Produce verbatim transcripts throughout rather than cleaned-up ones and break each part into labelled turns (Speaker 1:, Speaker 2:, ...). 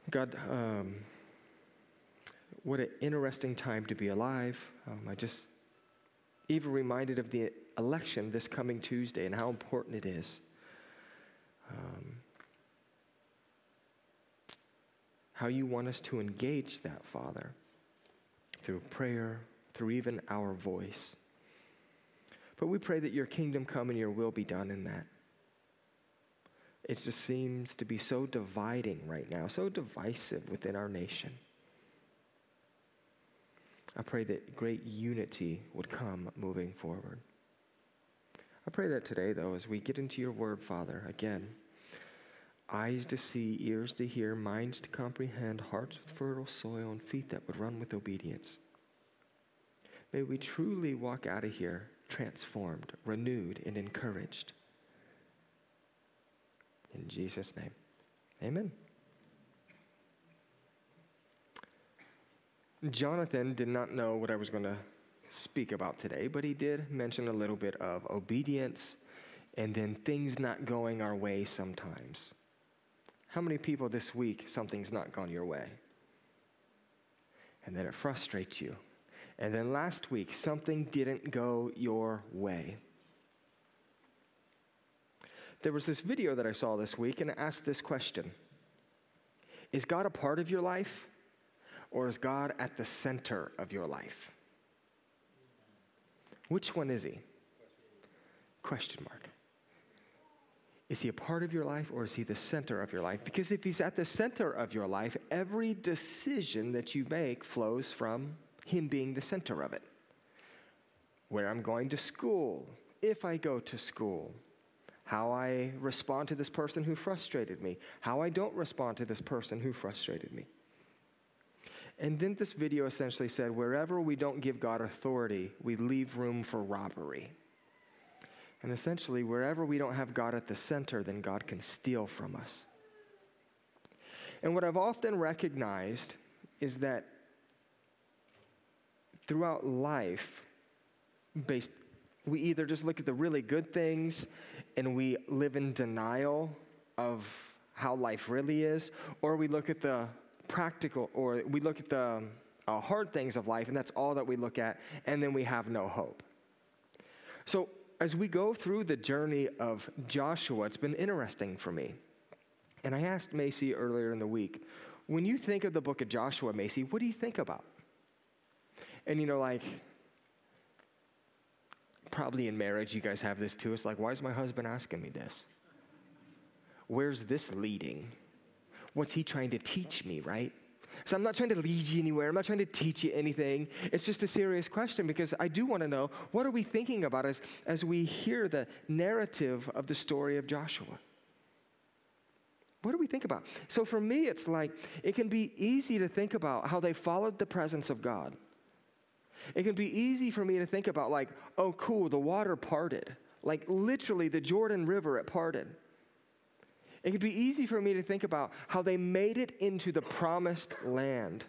Speaker 1: God, um, what an interesting time to be alive. Um, I just even reminded of the election this coming Tuesday and how important it is. Um, how you want us to engage that, Father, through prayer, through even our voice. But we pray that your kingdom come and your will be done in that. It just seems to be so dividing right now, so divisive within our nation. I pray that great unity would come moving forward. I pray that today, though, as we get into your word, Father, again, eyes to see, ears to hear, minds to comprehend, hearts with fertile soil, and feet that would run with obedience. May we truly walk out of here transformed, renewed, and encouraged. In Jesus' name, amen. Jonathan did not know what I was going to speak about today, but he did mention a little bit of obedience and then things not going our way sometimes. How many people this week, something's not gone your way? And then it frustrates you. And then last week, something didn't go your way. There was this video that I saw this week, and it asked this question. Is God a part of your life, or is God at the center of your life? Which one is he? Question mark. Is he a part of your life, or is he the center of your life? Because if he's at the center of your life, every decision that you make flows from him being the center of it. Where I'm going to school, if I go to school, how I respond to this person who frustrated me, how I don't respond to this person who frustrated me. And then this video essentially said, wherever we don't give God authority, we leave room for robbery. And essentially, wherever we don't have God at the center, then God can steal from us. And what I've often recognized is that throughout life, based, we either just look at the really good things and we live in denial of how life really is, or we look at the practical, or we look at the uh, hard things of life, and that's all that we look at, and then we have no hope. So as we go through the journey of Joshua, it's been interesting for me. And I asked Macy earlier in the week, when you think of the book of Joshua, Macy, what do you think about? And you know, like, probably in marriage, you guys have this too. It's like, why is my husband asking me this? Where's this leading? What's he trying to teach me, right? So I'm not trying to lead you anywhere. I'm not trying to teach you anything. It's just a serious question because I do want to know, what are we thinking about as, as we hear the narrative of the story of Joshua? What do we think about? So for me, it's like, it can be easy to think about how they followed the presence of God. It can be easy for me to think about like, oh, cool, the water parted. Like literally the Jordan River, it parted. It could be easy for me to think about how they made it into the promised land.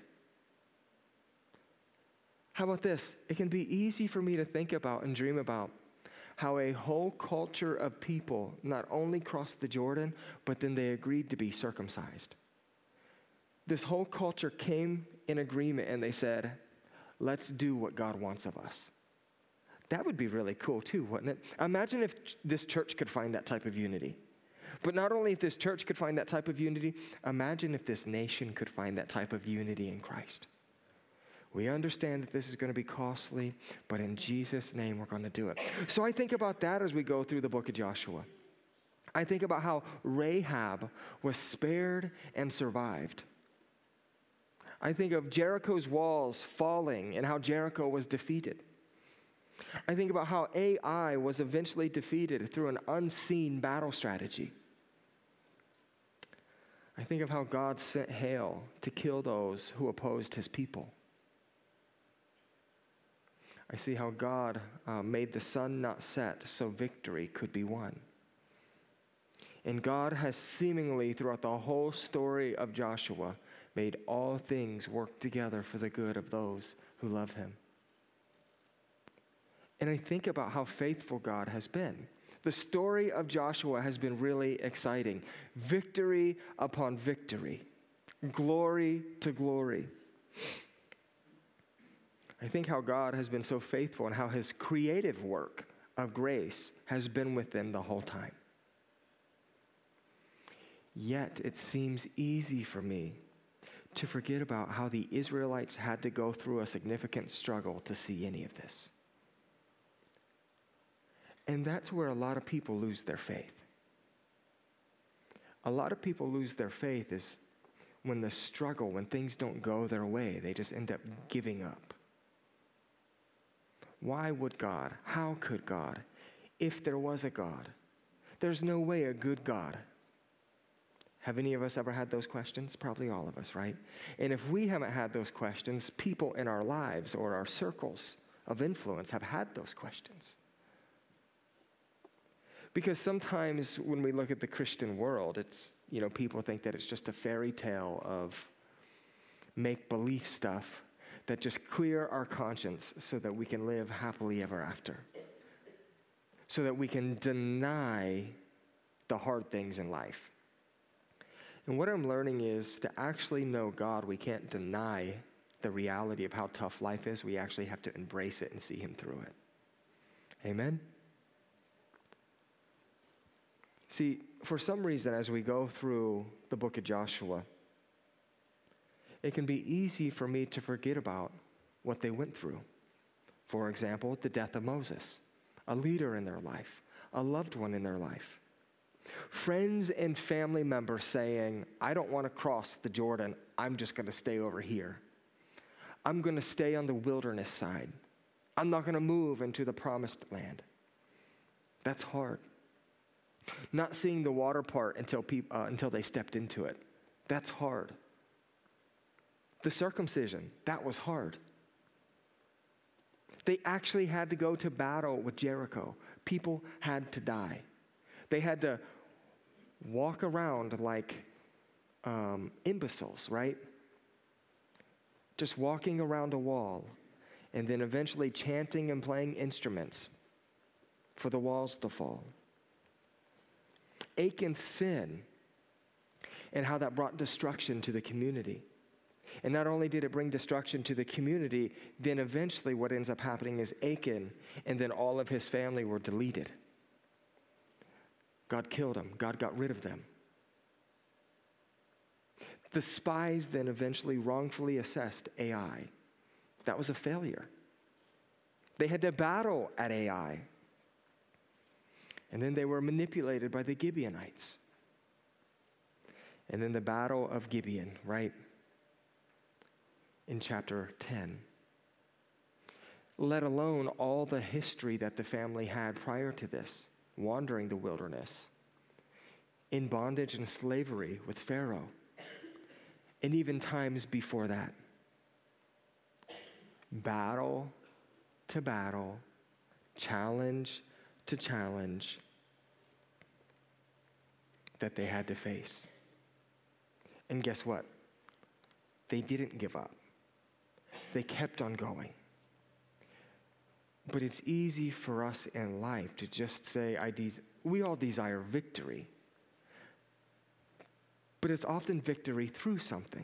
Speaker 1: How about this? It can be easy for me to think about and dream about how a whole culture of people not only crossed the Jordan, but then they agreed to be circumcised. This whole culture came in agreement and they said, let's do what God wants of us. That would be really cool too, wouldn't it? Imagine if this church could find that type of unity. But not only if this church could find that type of unity, imagine if this nation could find that type of unity in Christ. We understand that this is going to be costly, but in Jesus' name, we're going to do it. So I think about that as we go through the book of Joshua. I think about how Rahab was spared and survived. I think of Jericho's walls falling and how Jericho was defeated. I think about how Ai was eventually defeated through an unseen battle strategy. I think of how God sent hail to kill those who opposed his people. I see how God uh, made the sun not set so victory could be won. And God has seemingly, throughout the whole story of Joshua, made all things work together for the good of those who love him. And I think about how faithful God has been. The story of Joshua has been really exciting. Victory upon victory. glory to glory. I think how God has been so faithful and how his creative work of grace has been with them the whole time. Yet it seems easy for me to forget about how the Israelites had to go through a significant struggle to see any of this. And that's where a lot of people lose their faith. A lot of people lose their faith is when the struggle, when things don't go their way, they just end up giving up. Why would God? How could God? If there was a God, there's no way a good God. Have any of us ever had those questions? Probably all of us, right? And if we haven't had those questions, people in our lives or our circles of influence have had those questions. Because sometimes when we look at the Christian world, it's, you know, people think that it's just a fairy tale of make-believe stuff that just clear our conscience so that we can live happily ever after. So that we can deny the hard things in life. And what I'm learning is to actually know God, we can't deny the reality of how tough life is. We actually have to embrace it and see him through it. Amen? See, for some reason, as we go through the book of Joshua, it can be easy for me to forget about what they went through. For example, the death of Moses, a leader in their life, a loved one in their life. Friends and family members saying, I don't want to cross the Jordan, I'm just going to stay over here. I'm going to stay on the wilderness side. I'm not going to move into the promised land. That's hard. Not seeing the water part until, peop- uh, until they stepped into it. That's hard. The circumcision, that was hard. They actually had to go to battle with Jericho. People had to die. They had to walk around like um, imbeciles, right? Just walking around a wall and then eventually chanting and playing instruments for the walls to fall. Achan's sin and how that brought destruction to the community. And not only did it bring destruction to the community, then eventually what ends up happening is Achan and then all of his family were deleted. God killed them. God got rid of them. The spies then eventually wrongfully assessed Ai. That was a failure. They had to battle at Ai. And then they were manipulated by the Gibeonites. And then the battle of Gibeon, right? In chapter ten. Let alone all the history that the family had prior to this, wandering the wilderness, in bondage and slavery with Pharaoh, and even times before that. Battle to battle, challenge to challenge that they had to face. And guess what? They didn't give up. They kept on going. But it's easy for us in life to just say, I des- we all desire victory. But it's often victory through something.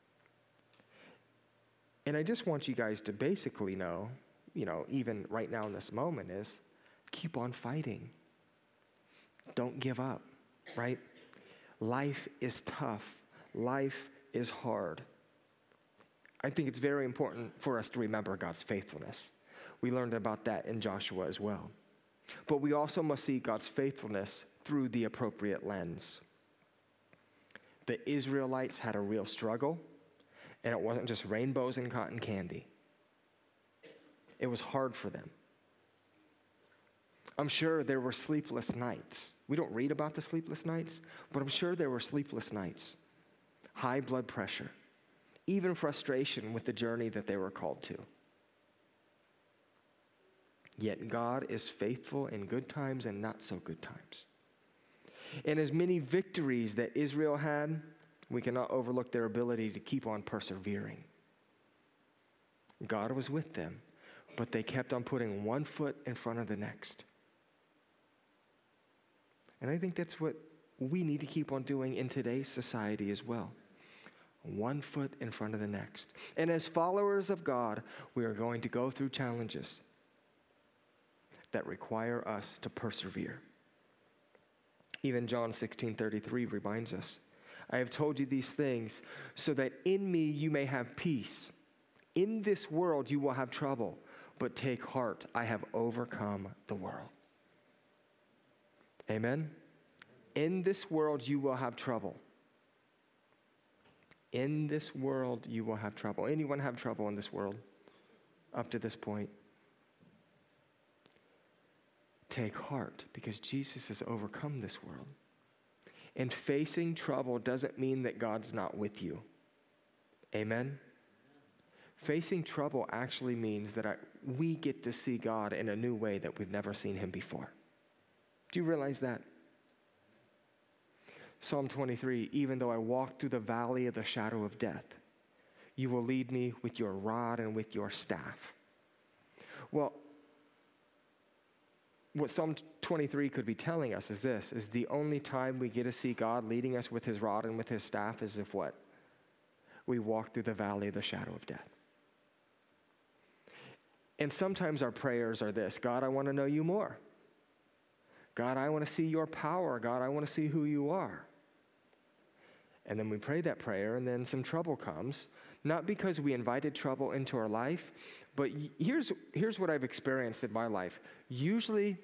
Speaker 1: And I just want you guys to basically know, you know, even right now in this moment is, keep on fighting. Don't give up, right? Life is tough. Life is hard. I think it's very important for us to remember God's faithfulness. We learned about that in Joshua as well. But we also must see God's faithfulness through the appropriate lens. The Israelites had a real struggle, and it wasn't just rainbows and cotton candy. It was hard for them. I'm sure there were sleepless nights. We don't read about the sleepless nights, but I'm sure there were sleepless nights. High blood pressure, even frustration with the journey that they were called to. Yet God is faithful in good times and not so good times. And as many victories that Israel had, we cannot overlook their ability to keep on persevering. God was with them, but they kept on putting one foot in front of the next. And I think that's what we need to keep on doing in today's society as well. one foot in front of the next. And as followers of God, we are going to go through challenges that require us to persevere. Even John sixteen thirty-three reminds us, I have told you these things so that in me you may have peace. In this world you will have trouble, but take heart, I have overcome the world. Amen? In this world you will have trouble. In this world you will have trouble. Anyone have trouble in this world up to this point? Take heart, because Jesus has overcome this world. And facing trouble doesn't mean that God's not with you. Amen? Facing trouble actually means that I, we get to see God in a new way that we've never seen him before. Do you realize that? Psalm twenty-three, even though I walk through the valley of the shadow of death, you will lead me with your rod and with your staff. Well, what Psalm twenty-three could be telling us is this, is the only time we get to see God leading us with his rod and with his staff is if what? We walk through the valley of the shadow of death. And sometimes our prayers are this, God, I want to know you more. God, I want to see your power. God, I want to see who you are. And then we pray that prayer, and then some trouble comes, not because we invited trouble into our life, but here's, here's what I've experienced in my life. Usually,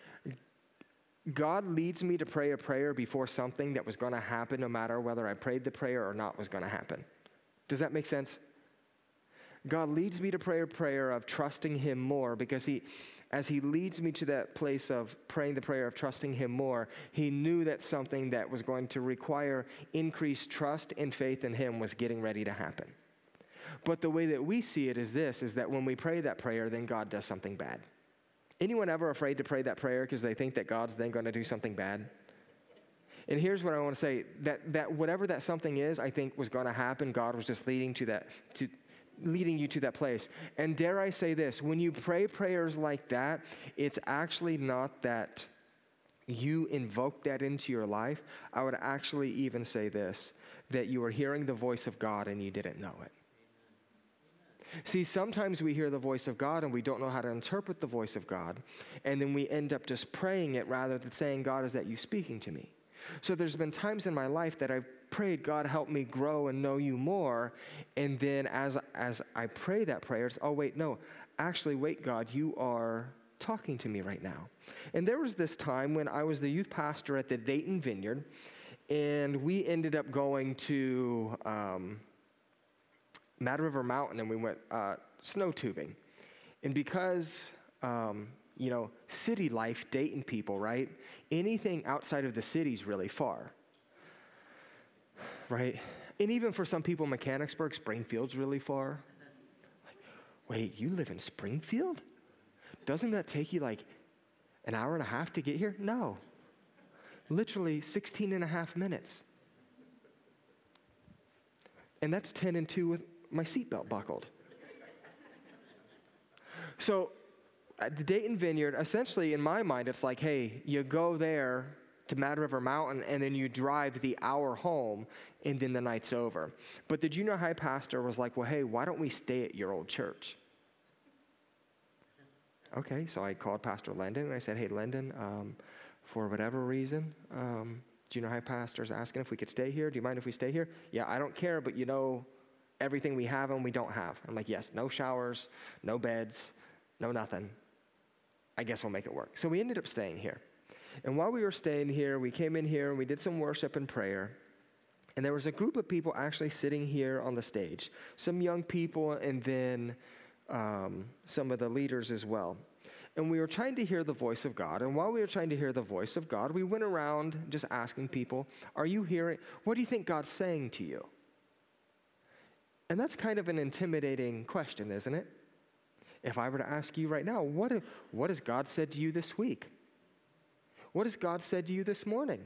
Speaker 1: God leads me to pray a prayer before something that was going to happen, no matter whether I prayed the prayer or not was going to happen. Does that make sense? God leads me to pray a prayer of trusting him more, because he, as he leads me to that place of praying the prayer of trusting him more, he knew that something that was going to require increased trust and faith in him was getting ready to happen. But the way that we see it is this, is that when we pray that prayer, then God does something bad. Anyone ever afraid to pray that prayer because they think that God's then going to do something bad? And here's what I want to say, that, that whatever that something is, I think was going to happen, God was just leading to that, to leading you to that place. And dare I say this, when you pray prayers like that, it's actually not that you invoke that into your life. I would actually even say this, that you are hearing the voice of God and you didn't know it. See, sometimes we hear the voice of God and we don't know how to interpret the voice of God, and then we end up just praying it rather than saying, God, is that you speaking to me? So there's been times in my life that I've prayed, God, help me grow and know you more. And then as, as I pray that prayer, it's, oh, wait, no, actually, wait, God, you are talking to me right now. And there was this time when I was the youth pastor at the Dayton Vineyard, and we ended up going to um, Mad River Mountain, and we went uh, snow tubing. And because... Um, you know, city life, Dayton people, right? Anything outside of the city is really far, right? And even for some people, Mechanicsburg, Springfield's really far. Like, wait, you live in Springfield? Doesn't that take you like an hour and a half to get here? No. Literally sixteen and a half minutes. And that's ten and two with my seatbelt buckled. So, at the Dayton Vineyard, essentially in my mind, it's like, hey, you go there to Mad River Mountain and then you drive the hour home and then the night's over. But the junior high pastor was like, well, hey, why don't we stay at your old church? Okay, so I called Pastor Lendon and I said, hey, Lendon, um, for whatever reason, um, junior high pastor's asking if we could stay here. Do you mind if we stay here? Yeah, I don't care, but you know everything we have and we don't have. I'm like, yes, no showers, no beds, no nothing. I guess we'll make it work. So we ended up staying here. And while we were staying here, we came in here and we did some worship and prayer. And there was a group of people actually sitting here on the stage. Some young people and then um, some of the leaders as well. And we were trying to hear the voice of God. And while we were trying to hear the voice of God, we went around just asking people, are you hearing, what do you think God's saying to you? And that's kind of an intimidating question, isn't it? If I were to ask you right now, what, if, what has God said to you this week? What has God said to you this morning?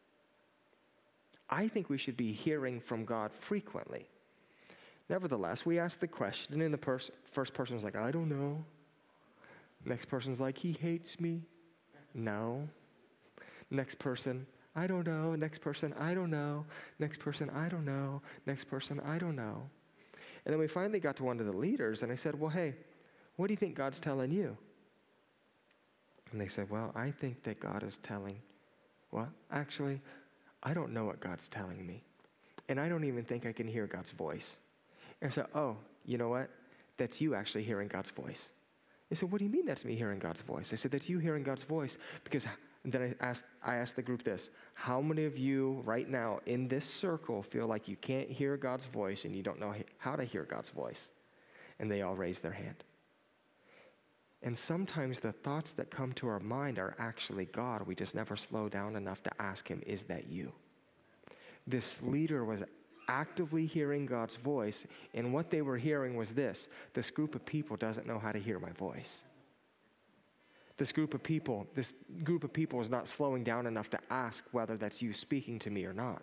Speaker 1: I think we should be hearing from God frequently. Nevertheless, we ask the question, and the pers- first person's like, I don't know. Next person's like, he hates me. No. Next person, I don't know. Next person, I don't know. Next person, I don't know. Next person, I don't know. And then we finally got to one of the leaders, and I said, well, hey, what do you think God's telling you? And they said, well, I think that God is telling, well, actually, I don't know what God's telling me. And I don't even think I can hear God's voice. And I said, oh, you know what? That's you actually hearing God's voice. They said, what do you mean that's me hearing God's voice? I said, that's you hearing God's voice because and then I asked, I asked the group this, how many of you right now in this circle feel like you can't hear God's voice and you don't know how to hear God's voice? And they all raised their hand. And sometimes the thoughts that come to our mind are actually God. We just never slow down enough to ask him, is that you? This leader was actively hearing God's voice, and what they were hearing was this: this group of people doesn't know how to hear my voice. This group of people, this group of people is not slowing down enough to ask whether that's you speaking to me or not.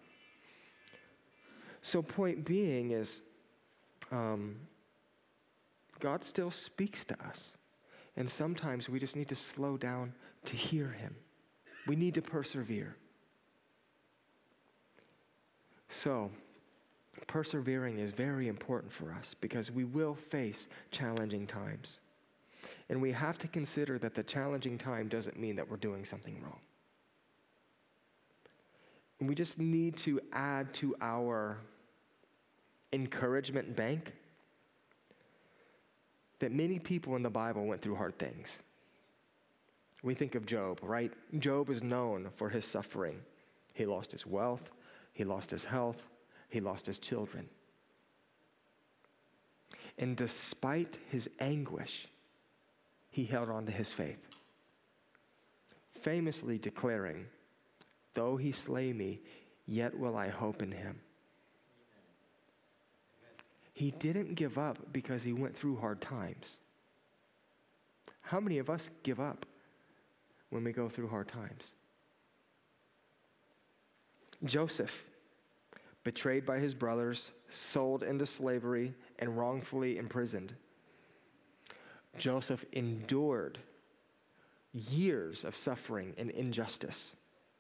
Speaker 1: So point being is, um, God still speaks to us. And sometimes we just need to slow down to hear him. We need to persevere. So, persevering is very important for us because we will face challenging times. And we have to consider that the challenging time doesn't mean that we're doing something wrong. And we just need to add to our encouragement bank that many people in the Bible went through hard things. We think of Job, right? Job is known for his suffering. He lost his wealth, he lost his health, he lost his children. And despite his anguish, he held on to his faith, famously declaring, though he slay me, yet will I hope in him. He didn't give up because he went through hard times. How many of us give up when we go through hard times? Joseph, betrayed by his brothers, sold into slavery, and wrongfully imprisoned. Joseph endured years of suffering and injustice.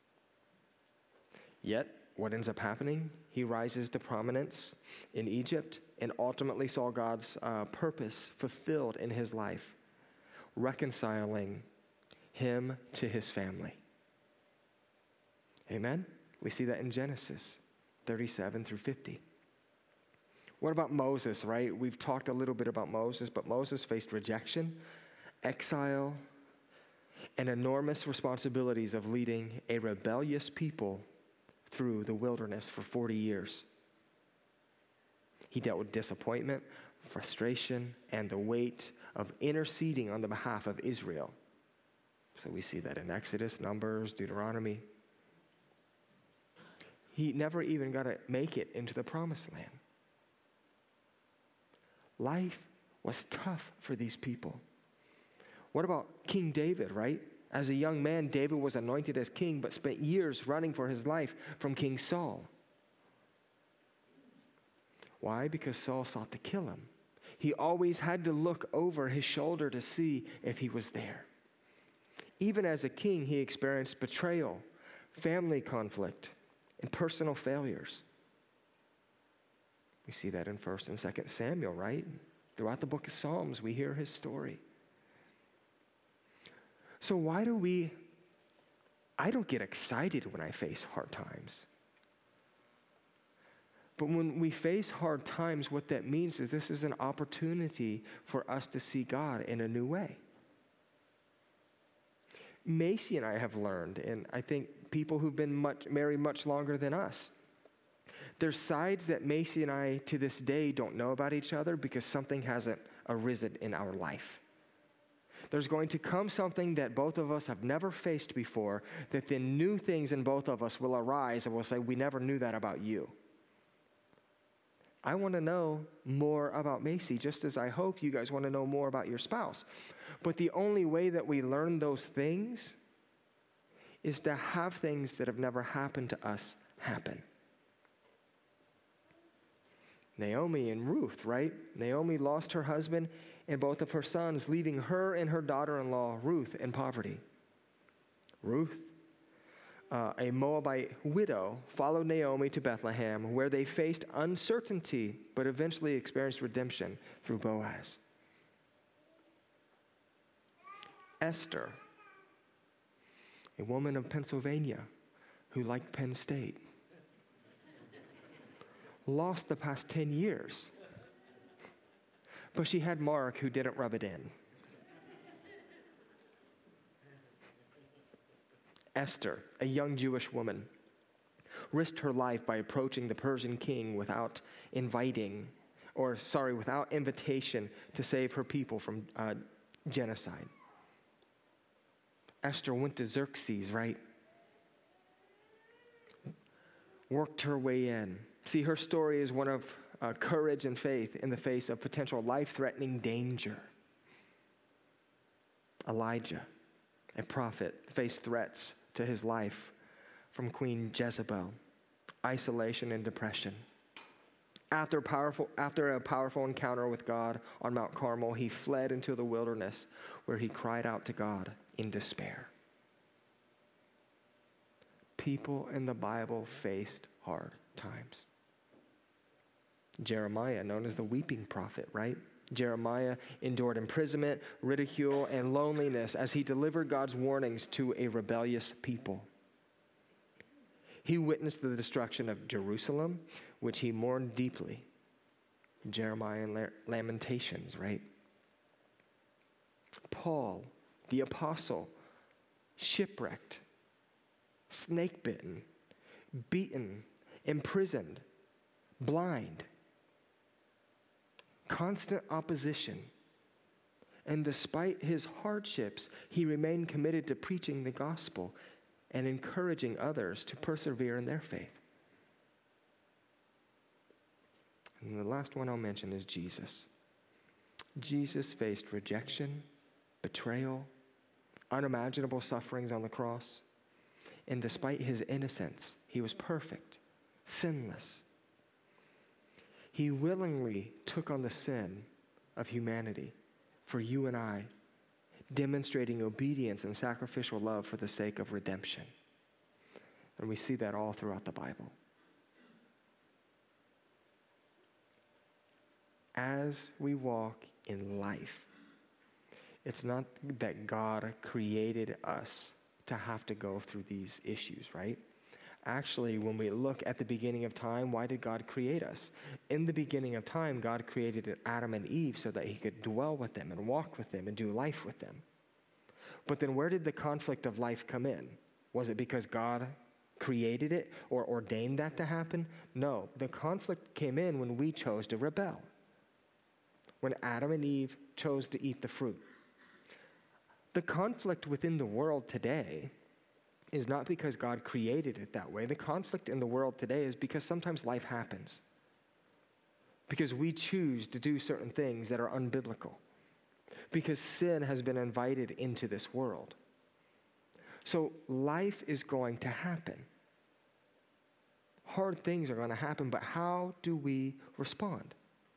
Speaker 1: Yet, what ends up happening? He rises to prominence in Egypt and ultimately saw God's uh, purpose fulfilled in his life, reconciling him to his family. Amen? We see that in Genesis thirty-seven through fifty. What about Moses, right? We've talked a little bit about Moses, but Moses faced rejection, exile, and enormous responsibilities of leading a rebellious people through the wilderness for forty years. He dealt with disappointment, frustration, and the weight of interceding on the behalf of Israel. So we see that in Exodus, Numbers, Deuteronomy. He never even got to make it into the promised land. Life was tough for these people. What about King David, right? As a young man, David was anointed as king, but spent years running for his life from King Saul. Why? Because Saul sought to kill him. He always had to look over his shoulder to see if he was there. Even as a king, he experienced betrayal, family conflict, and personal failures. We see that in First and Second Samuel, right? Throughout the book of Psalms, we hear his story. So why do we, I don't get excited when I face hard times. But when we face hard times, what that means is this is an opportunity for us to see God in a new way. Macy and I have learned, and I think people who've been much, married much longer than us, there's sides that Macy and I to this day don't know about each other because something hasn't arisen in our life. There's going to come something that both of us have never faced before, that then new things in both of us will arise and we'll say, we never knew that about you. I want to know more about Macy, just as I hope you guys want to know more about your spouse. But the only way that we learn those things is to have things that have never happened to us happen. Naomi and Ruth, right? Naomi lost her husband and both of her sons, leaving her and her daughter-in-law, Ruth, in poverty. Ruth uh, a Moabite widow, followed Naomi to Bethlehem, where they faced uncertainty, but eventually experienced redemption through Boaz. Esther, a woman of Pennsylvania who liked Penn State, lost the past ten years, but she had Mark who didn't rub it in. Esther, a young Jewish woman, risked her life by approaching the Persian king without inviting, or sorry, without invitation to save her people from uh, genocide. Esther went to Xerxes, right? Worked her way in. See, her story is one of uh, courage and faith in the face of potential life-threatening danger. Elijah, a prophet, faced threats to his life from Queen Jezebel, isolation and depression. After, powerful, after a powerful encounter with God on Mount Carmel, he fled into the wilderness where he cried out to God in despair. People in the Bible faced hard times. Jeremiah, known as the weeping prophet, right? Jeremiah endured imprisonment, ridicule, and loneliness as he delivered God's warnings to a rebellious people. He witnessed the destruction of Jerusalem, which he mourned deeply. Jeremiah and Lamentations, right? Paul, the apostle, shipwrecked, snake-bitten, beaten, imprisoned, blind, constant opposition. And despite his hardships, he remained committed to preaching the gospel and encouraging others to persevere in their faith. And the last one I'll mention is Jesus. Jesus faced rejection, betrayal, unimaginable sufferings on the cross. And despite his innocence, he was perfect, sinless. He willingly took on the sin of humanity for you and I, demonstrating obedience and sacrificial love for the sake of redemption. And we see that all throughout the Bible. As we walk in life, it's not that God created us to have to go through these issues, right? Actually, when we look at the beginning of time, why did God create us? In the beginning of time, God created Adam and Eve so that he could dwell with them and walk with them and do life with them. But then where did the conflict of life come in? Was it because God created it or ordained that to happen? No, the conflict came in when we chose to rebel. When Adam and Eve chose to eat the fruit. The conflict within the world today is not because God created it that way. The conflict in the world today is because sometimes life happens. Because we choose to do certain things that are unbiblical. Because sin has been invited into this world. So life is going to happen. Hard things are going to happen, but how do we respond?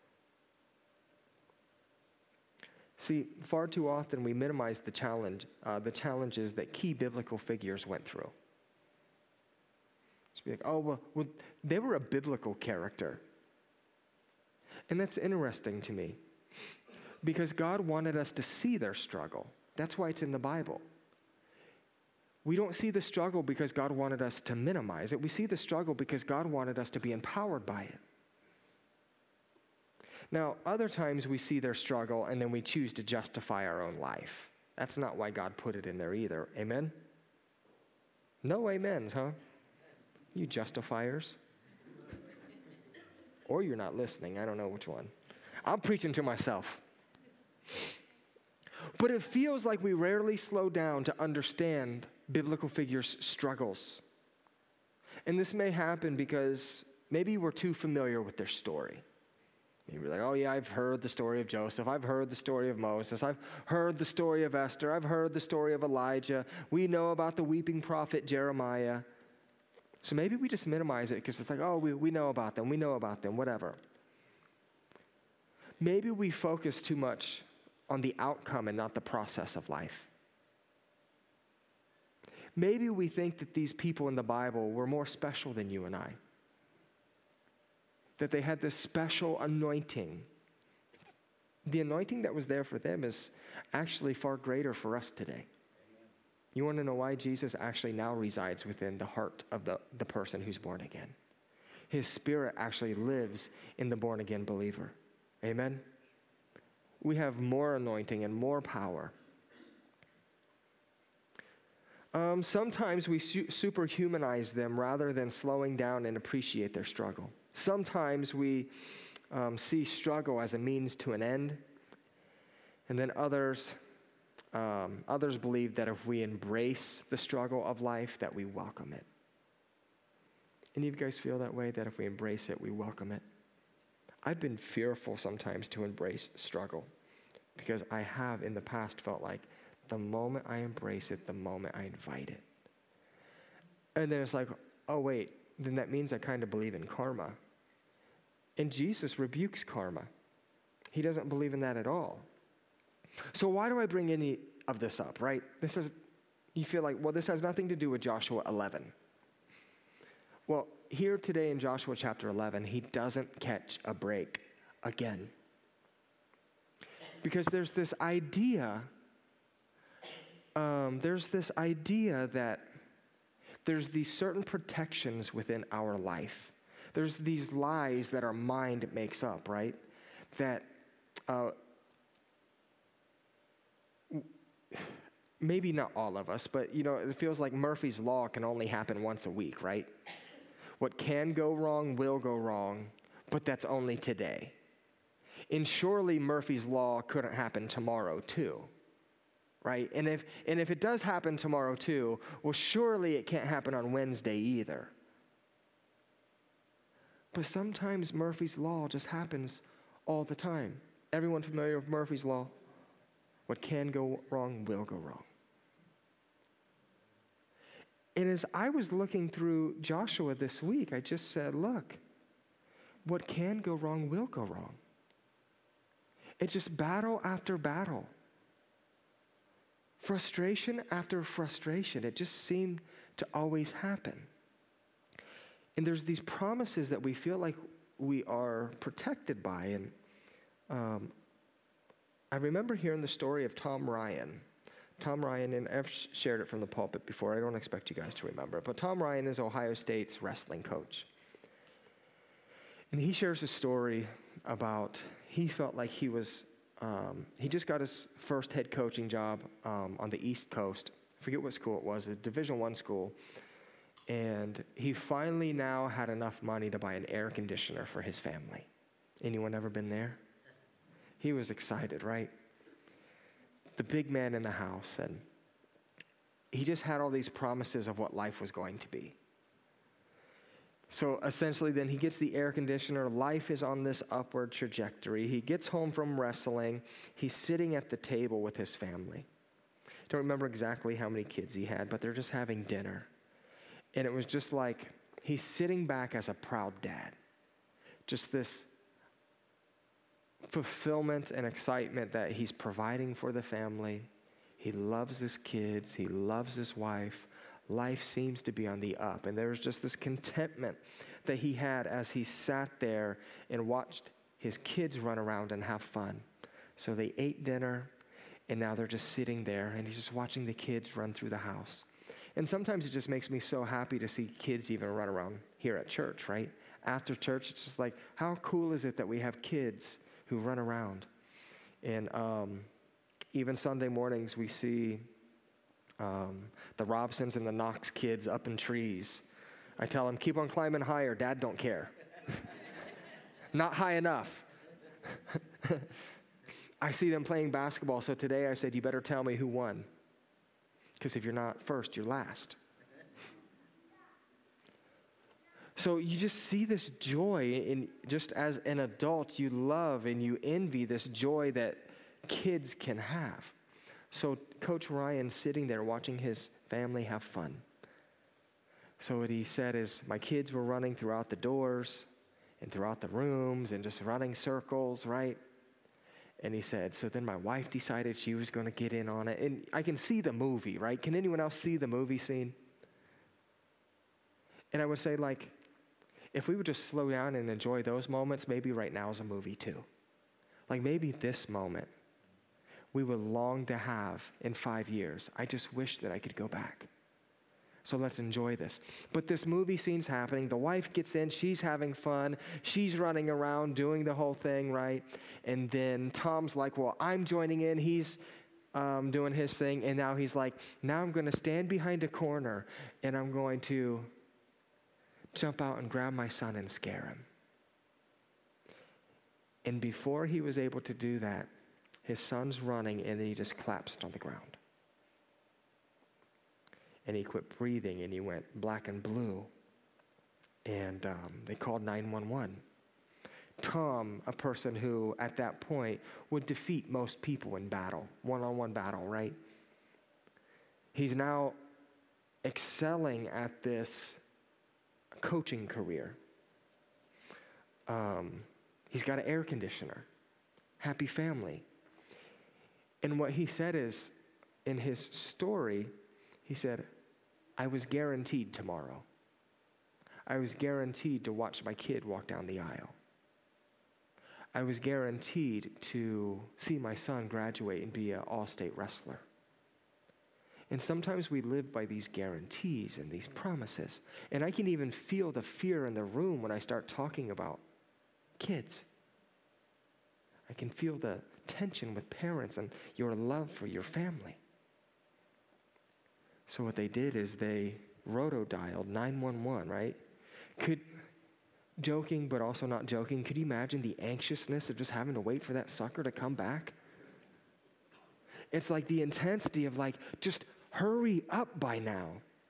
Speaker 1: See, far too often we minimize the challenge, uh, the challenges that key biblical figures went through. Just be like, oh, well, well, they were a biblical character. And that's interesting to me because God wanted us to see their struggle. That's why it's in the Bible. We don't see the struggle because God wanted us to minimize it. We see the struggle because God wanted us to be empowered by it. Now, other times we see their struggle and then we choose to justify our own life. That's not why God put it in there either. Amen? No amens, huh? You justifiers. Or you're not listening. I don't know which one. I'm preaching to myself. But it feels like we rarely slow down to understand biblical figures' struggles. And this may happen because maybe we're too familiar with their story. Maybe we're like, oh yeah, I've heard the story of Joseph. I've heard the story of Moses. I've heard the story of Esther. I've heard the story of Elijah. We know about the weeping prophet Jeremiah. So maybe we just minimize it because it's like, oh, we, we know about them. We know about them, whatever. Maybe we focus too much on the outcome and not the process of life. Maybe we think that these people in the Bible were more special than you and I, that they had this special anointing. The anointing that was there for them is actually far greater for us today. You want to know why? Jesus actually now resides within the heart of the, the person who's born again. His Spirit actually lives in the born-again believer. Amen? We have more anointing and more power. Um, sometimes we su- superhumanize them rather than slowing down and appreciate their struggle. Sometimes we um, see struggle as a means to an end, and then others, um, others believe that if we embrace the struggle of life, that we welcome it. Any of you guys feel that way, that if we embrace it, we welcome it? I've been fearful sometimes to embrace struggle because I have in the past felt like the moment I embrace it, the moment I invite it. And then it's like, oh wait, then that means I kind of believe in karma. And Jesus rebukes karma. He doesn't believe in that at all. So why do I bring any of this up, right? This is, you feel like, well, this has nothing to do with Joshua eleven. Well, here today in Joshua chapter eleven, he doesn't catch a break again. Because there's this idea Um, there's this idea that there's these certain protections within our life. There's these lies that our mind makes up, right? That uh, maybe not all of us, but you know, it feels like Murphy's Law can only happen once a week, right? What can go wrong will go wrong, but that's only today. And surely Murphy's Law couldn't happen tomorrow too. Right? And if and if it does happen tomorrow too, well, surely it can't happen on Wednesday either. But sometimes Murphy's Law just happens all the time. Everyone familiar with Murphy's Law? What can go wrong will go wrong. And as I was looking through Joshua this week, I just said, look, what can go wrong will go wrong. It's just battle after battle. Frustration after frustration. It just seemed to always happen. And there's these promises that we feel like we are protected by. And um, I remember hearing the story of Tom Ryan. Tom Ryan, and I've shared it from the pulpit before. I don't expect you guys to remember it. But Tom Ryan is Ohio State's wrestling coach. And he shares a story about he felt like he was Um, he just got his first head coaching job um, on the East Coast. I forget what school it was, a Division One school. And he finally now had enough money to buy an air conditioner for his family. Anyone ever been there? He was excited, right? The big man in the house. And he just had all these promises of what life was going to be. So essentially then he gets the air conditioner. Life is on this upward trajectory. He gets home from wrestling. He's sitting at the table with his family. Don't remember exactly how many kids he had, but they're just having dinner. And it was just like he's sitting back as a proud dad. Just this fulfillment and excitement that he's providing for the family. He loves his kids. He loves his wife. Life seems to be on the up. And there was just this contentment that he had as he sat there and watched his kids run around and have fun. So they ate dinner, and now they're just sitting there, and he's just watching the kids run through the house. And sometimes it just makes me so happy to see kids even run around here at church, right? After church, it's just like, how cool is it that we have kids who run around? And um, even Sunday mornings, we see Um, the Robsons and the Knox kids up in trees. I tell them, keep on climbing higher. Dad don't care. Not high enough. I see them playing basketball. So today I said, you better tell me who won. Because if you're not first, you're last. So you just see this joy, in just as an adult, you love and you envy this joy that kids can have. So Coach Ryan sitting there watching his family have fun. So what he said is, my kids were running throughout the doors and throughout the rooms and just running circles, right? And he said, so then my wife decided she was going to get in on it. And I can see the movie, right? Can anyone else see the movie scene? And I would say, like, if we would just slow down and enjoy those moments, maybe right now is a movie too. Like maybe this moment we would long to have in five years. I just wish that I could go back. So let's enjoy this. But this movie scene's happening. The wife gets in. She's having fun. She's running around doing the whole thing, right? And then Tom's like, well, I'm joining in. He's um, doing his thing. And now he's like, now I'm going to stand behind a corner and I'm going to jump out and grab my son and scare him. And before he was able to do that, his son's running and then he just collapsed on the ground. And he quit breathing, and he went black and blue. And um, they called nine one one. Tom, a person who at that point would defeat most people in battle, one-on-one battle, right? He's now excelling at this coaching career. Um, he's got an air conditioner, happy family. And what he said is, in his story, he said, I was guaranteed tomorrow. I was guaranteed to watch my kid walk down the aisle. I was guaranteed to see my son graduate and be an all-state wrestler. And sometimes we live by these guarantees and these promises. And I can even feel the fear in the room when I start talking about kids. I can feel the tension with parents and your love for your family. So what they did is they roto-dialed nine one one, right? Could, joking but also not joking, could you imagine the anxiousness of just having to wait for that sucker to come back? It's like the intensity of like, just hurry up by now.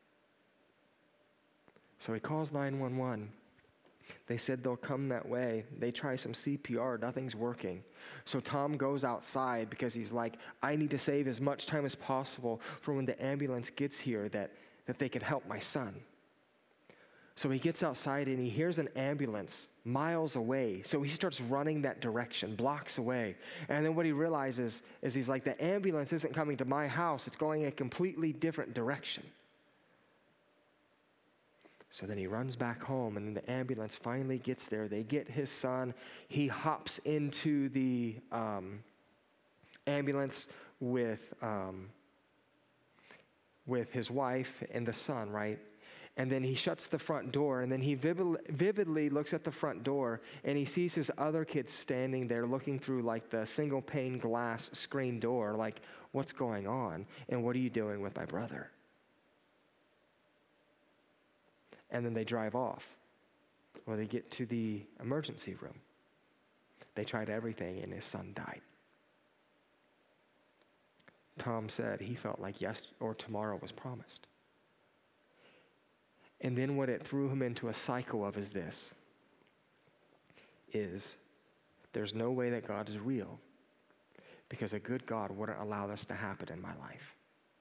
Speaker 1: So he calls nine one one. They said they'll come that way. They try some C P R, nothing's working. So Tom goes outside because he's like, I need to save as much time as possible for when the ambulance gets here that, that they can help my son. So he gets outside and he hears an ambulance miles away. So he starts running that direction, blocks away. And then what he realizes is he's like, the ambulance isn't coming to my house. It's going a completely different direction. So then he runs back home, and then the ambulance finally gets there. They get his son. He hops into the um, ambulance with, um, with his wife and the son, right? And then he shuts the front door, and then he vivid, vividly looks at the front door, and he sees his other kids standing there looking through like the single pane glass screen door, like, what's going on? And what are you doing with my brother? And then they drive off. Well, they get to the emergency room. They tried everything, and his son died. Tom said he felt like yes or tomorrow was promised. And then what it threw him into a cycle of is this, is there's no way that God is real because a good God wouldn't allow this to happen in my life.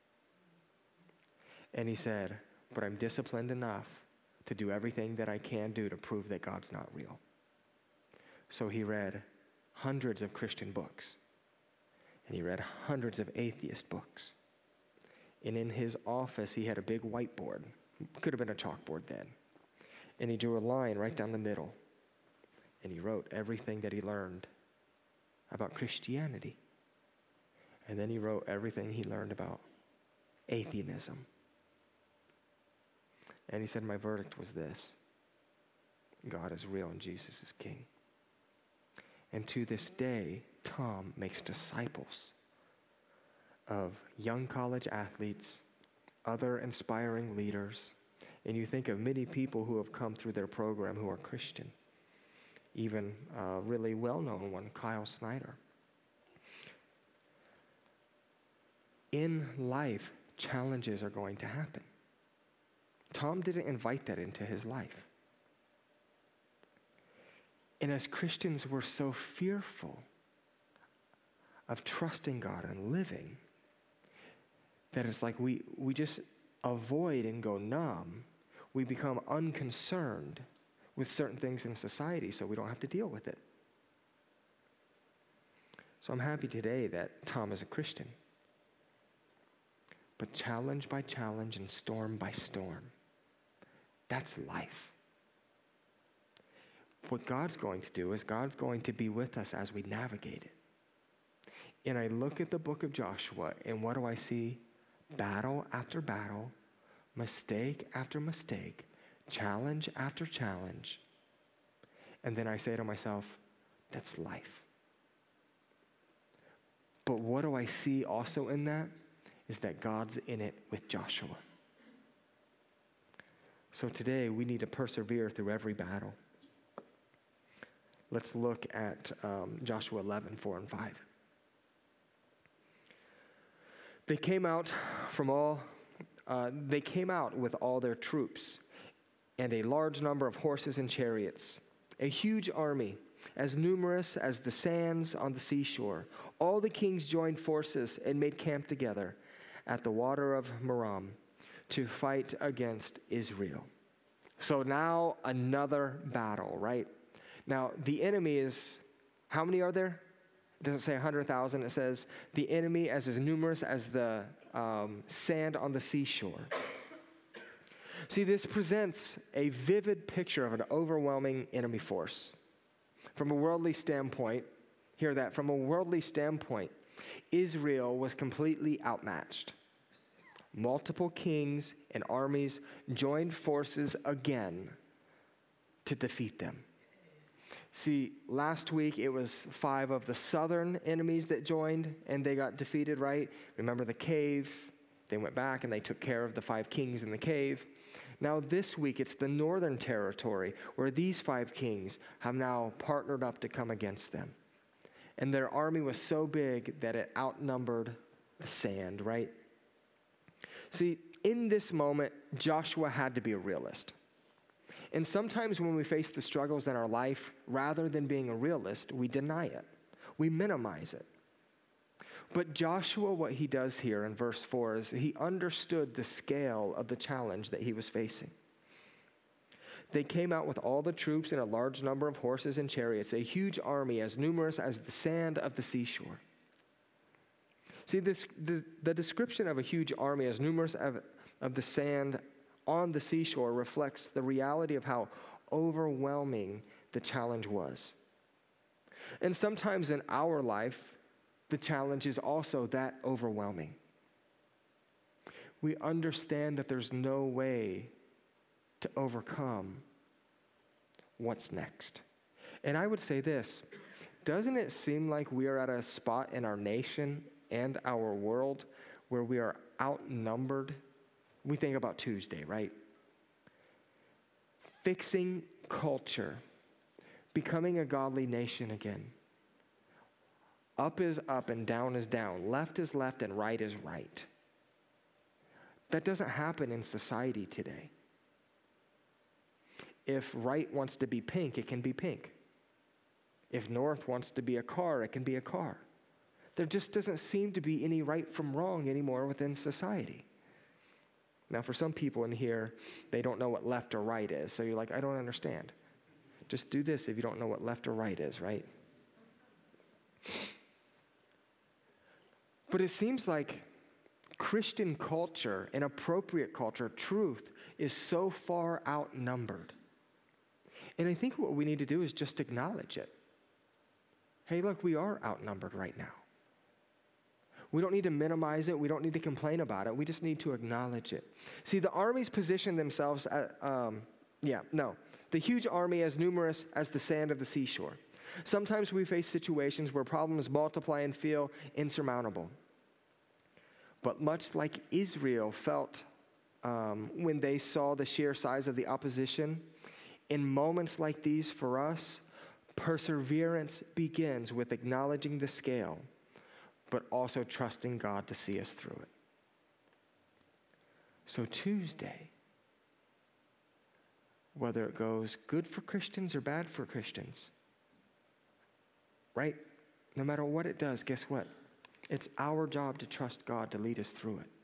Speaker 1: And he said, but I'm disciplined enough to do everything that I can do to prove that God's not real. So he read hundreds of Christian books, and he read hundreds of atheist books. And in his office, he had a big whiteboard. Could have been a chalkboard then. And he drew a line right down the middle, and he wrote everything that he learned about Christianity. And then he wrote everything he learned about atheism. And he said, my verdict was this: God is real and Jesus is king. And to this day, Tom makes disciples of young college athletes, other inspiring leaders. And you think of many people who have come through their program who are Christian. Even a really well-known one, Kyle Snyder. In life, challenges are going to happen. Tom didn't invite that into his life. And as Christians, we're so fearful of trusting God and living that it's like we, we just avoid and go numb. We become unconcerned with certain things in society so we don't have to deal with it. So I'm happy today that Tom is a Christian. But challenge by challenge and storm by storm, that's life. What God's going to do is God's going to be with us as we navigate it. And I look at the book of Joshua, and what do I see? Battle after battle, mistake after mistake, challenge after challenge. And then I say to myself, that's life. But what do I see also in that? Is that God's in it with Joshua. So today we need to persevere through every battle. Let's look at um, Joshua eleven, four and five. They came out from all, uh, they came out with all their troops and a large number of horses and chariots, a huge army, as numerous as the sands on the seashore. All the kings joined forces and made camp together at the water of Merom to fight against Israel. So now another battle, right? Now the enemy is, how many are there? It doesn't say one hundred thousand. It says the enemy as as numerous as the um, sand on the seashore. See, this presents a vivid picture of an overwhelming enemy force. From a worldly standpoint, hear that, from a worldly standpoint, Israel was completely outmatched. Multiple kings and armies joined forces again to defeat them. See, last week it was five of the southern enemies that joined and they got defeated, right? Remember the cave? They went back and they took care of the five kings in the cave. Now this week it's the northern territory where these five kings have now partnered up to come against them. And their army was so big that it outnumbered the sand, right? See, in this moment, Joshua had to be a realist. And sometimes when we face the struggles in our life, rather than being a realist, we deny it. We minimize it. But Joshua, what he does here in verse four is he understood the scale of the challenge that he was facing. They came out with all the troops and a large number of horses and chariots, a huge army as numerous as the sand of the seashore. See, this, the, the description of a huge army as numerous of, of the sand on the seashore reflects the reality of how overwhelming the challenge was. And sometimes in our life, the challenge is also that overwhelming. We understand that there's no way to overcome what's next. And I would say this, doesn't it seem like we are at a spot in our nation and our world where we are outnumbered? We think about Tuesday, right? Fixing culture, becoming a godly nation again. Up is up and down is down. Left is left and right is right. That doesn't happen in society today. If right wants to be pink, it can be pink. If north wants to be a car, it can be a car. There just doesn't seem to be any right from wrong anymore within society. Now, for some people in here, they don't know what left or right is. So you're like, I don't understand. Just do this if you don't know what left or right is, right? But it seems like Christian culture and appropriate culture, truth, is so far outnumbered. And I think what we need to do is just acknowledge it. Hey, look, we are outnumbered right now. We don't need to minimize it. We don't need to complain about it. We just need to acknowledge it. See, the armies position themselves at, um, yeah, no. The huge army as numerous as the sand of the seashore. Sometimes we face situations where problems multiply and feel insurmountable. But much like Israel felt um, when they saw the sheer size of the opposition, in moments like these for us, perseverance begins with acknowledging the scale, but also trusting God to see us through it. So Tuesday, whether it goes good for Christians or bad for Christians, right? No matter what it does, guess what? It's our job to trust God to lead us through it.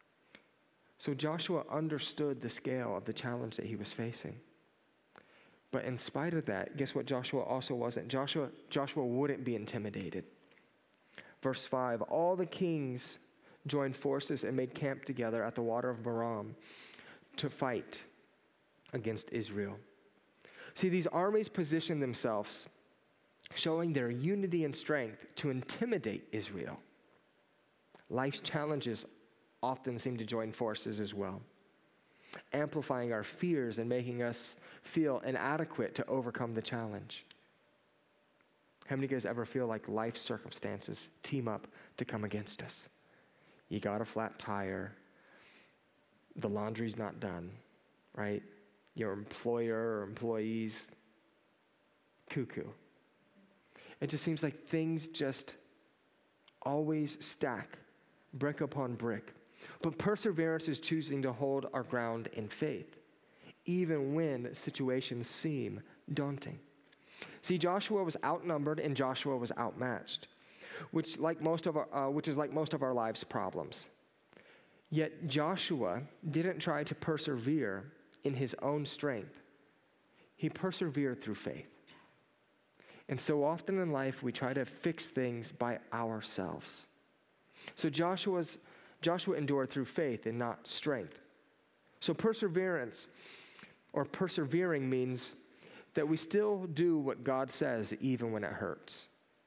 Speaker 1: So Joshua understood the scale of the challenge that he was facing. But in spite of that, guess what Joshua also wasn't? Joshua, Joshua wouldn't be intimidated. Verse five, all the kings joined forces and made camp together at the water of Merom to fight against Israel. See, these armies positioned themselves, showing their unity and strength to intimidate Israel. Life's challenges often seem to join forces as well, amplifying our fears and making us feel inadequate to overcome the challenge. How many of you guys ever feel like life circumstances team up to come against us? You got a flat tire, the laundry's not done, right? Your employer or employees, cuckoo. It just seems like things just always stack, brick upon brick. But perseverance is choosing to hold our ground in faith, even when situations seem daunting. See, Joshua was outnumbered and Joshua was outmatched, which, like most of our, uh, which is like most of our lives' problems. Yet Joshua didn't try to persevere in his own strength. He persevered through faith. And so often in life, we try to fix things by ourselves. So Joshua's, Joshua endured through faith and not strength. So perseverance or persevering means that we still do what God says even when it hurts.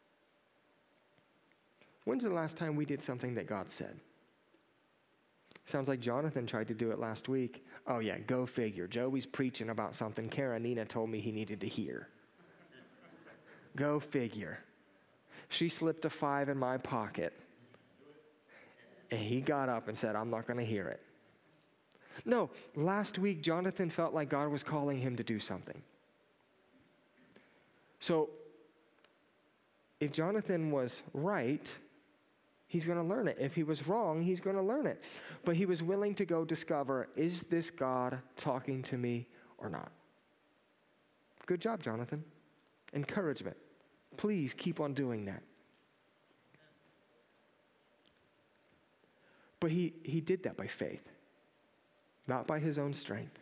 Speaker 1: When's the last time we did something that God said? Sounds like Jonathan tried to do it last week. Oh yeah, go figure. Joey's preaching about something Karenina told me he needed to hear. Go figure. She slipped a five in my pocket. And he got up and said, I'm not going to hear it. No, last week Jonathan felt like God was calling him to do something. So if Jonathan was right, he's going to learn it. If he was wrong, he's going to learn it. But he was willing to go discover, is this God talking to me or not? Good job, Jonathan. Encouragement. Please keep on doing that. But he, he did that by faith, not by his own strength.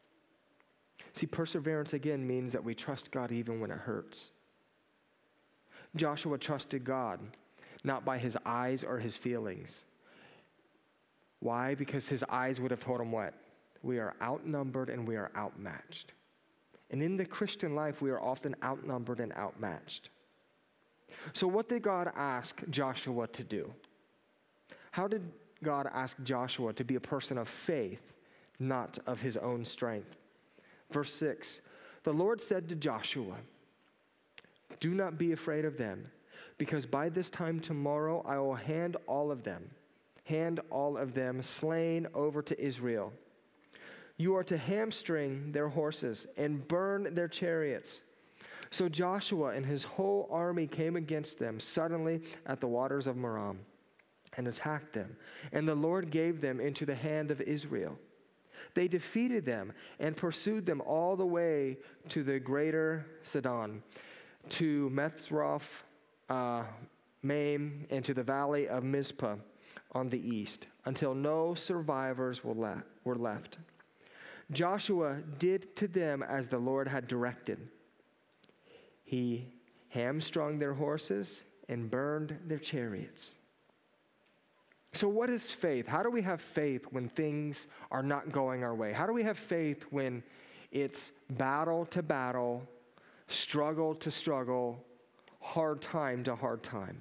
Speaker 1: See, perseverance again means that we trust God even when it hurts. Joshua trusted God, not by his eyes or his feelings. Why? Because his eyes would have told him what? We are outnumbered and we are outmatched. And in the Christian life, we are often outnumbered and outmatched. So what did God ask Joshua to do? How did God ask Joshua to be a person of faith, not of his own strength? Verse six, the Lord said to Joshua, do not be afraid of them, because by this time tomorrow I will hand all of them, hand all of them slain over to Israel. You are to hamstring their horses and burn their chariots. So Joshua and his whole army came against them suddenly at the waters of Merom and attacked them. And the Lord gave them into the hand of Israel. They defeated them and pursued them all the way to the greater Sidon, to Methroth, uh, Maim, and to the valley of Mizpah on the east, until no survivors were, le- were left. Joshua did to them as the Lord had directed. He hamstrung their horses and burned their chariots. So what is faith? How do we have faith when things are not going our way? How do we have faith when it's battle to battle, struggle to struggle, hard time to hard time?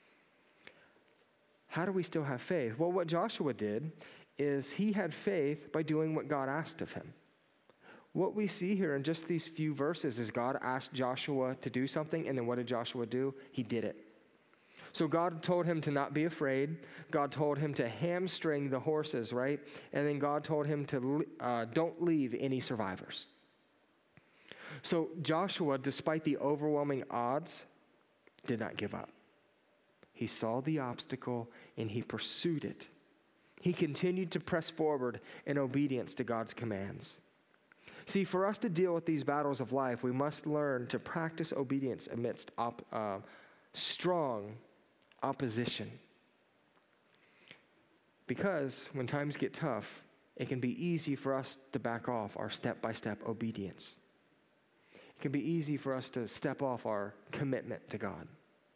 Speaker 1: How do we still have faith? Well, what Joshua did is he had faith by doing what God asked of him. What we see here in just these few verses is God asked Joshua to do something, and then what did Joshua do? He did it. So God told him to not be afraid. God told him to hamstring the horses, right? And then God told him to uh, don't leave any survivors. So Joshua, despite the overwhelming odds, did not give up. He saw the obstacle and he pursued it. He continued to press forward in obedience to God's commands. See, for us to deal with these battles of life, we must learn to practice obedience amidst op- uh, strong opposition. Because when times get tough, it can be easy for us to back off our step-by-step obedience. It can be easy for us to step off our commitment to God.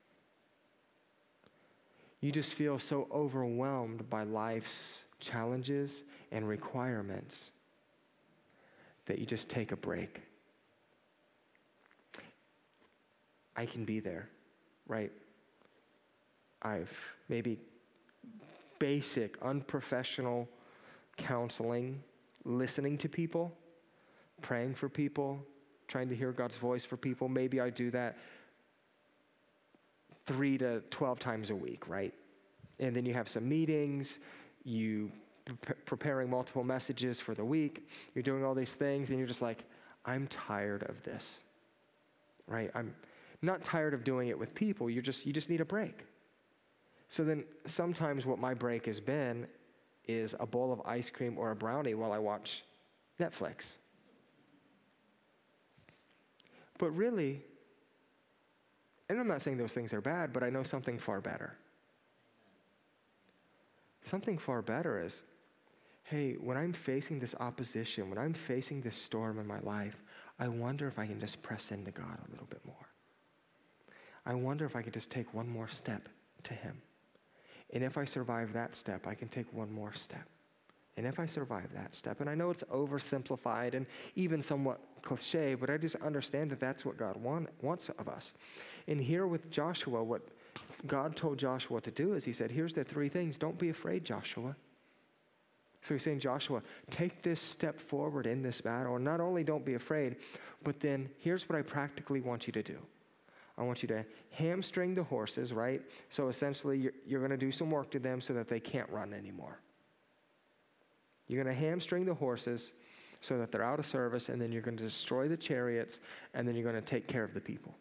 Speaker 1: You just feel so overwhelmed by life's challenges and requirements that you just take a break. I can be there, right? I've maybe basic, unprofessional counseling, listening to people, praying for people, trying to hear God's voice for people. Maybe I do that three to twelve times a week, right? And then you have some meetings, you pre- preparing multiple messages for the week, you're doing all these things, and you're just like, I'm tired of this, right? I'm not tired of doing it with people, you're just, you just need a break. So then sometimes what my break has been is a bowl of ice cream or a brownie while I watch Netflix. But really, and I'm not saying those things are bad, but I know something far better. Something far better is, hey, when I'm facing this opposition, when I'm facing this storm in my life, I wonder if I can just press into God a little bit more. I wonder if I can just take one more step to Him. And if I survive that step, I can take one more step. And if I survive that step, and I know it's oversimplified and even somewhat cliche, but I just understand that that's what God want, wants of us. And here with Joshua, what God told Joshua to do is he said, here's the three things. Don't be afraid, Joshua. So he's saying, Joshua, take this step forward in this battle. And not only don't be afraid, but then here's what I practically want you to do. I want you to hamstring the horses, right? So essentially, you're, you're going to do some work to them so that they can't run anymore. You're going to hamstring the horses so that they're out of service, and then you're going to destroy the chariots, and then you're going to take care of the people.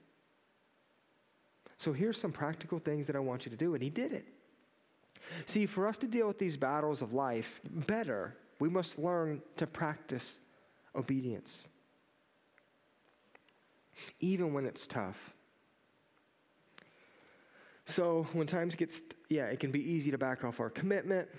Speaker 1: So here's some practical things that I want you to do, and he did it. See, for us to deal with these battles of life better, we must learn to practice obedience, even when it's tough. So when times get, st- yeah, it can be easy to back off our commitment.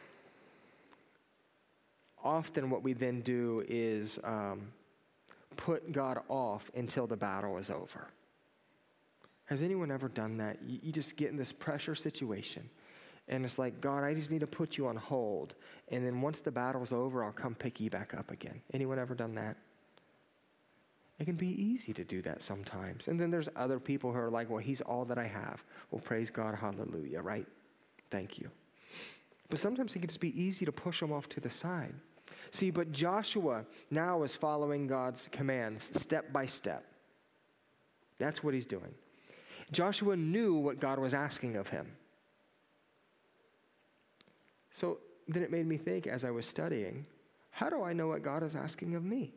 Speaker 1: Often what we then do is um, put God off until the battle is over. Has anyone ever done that? You, you just get in this pressure situation, and it's like, God, I just need to put you on hold, and then once the battle's over, I'll come pick you back up again. Anyone ever done that? It can be easy to do that sometimes. And then there's other people who are like, well, he's all that I have. Well, praise God, hallelujah, right? Thank you. But sometimes it can just be easy to push them off to the side. See, but Joshua now is following God's commands step by step. That's what he's doing. Joshua knew what God was asking of him. So then it made me think as I was studying, how do I know what God is asking of me?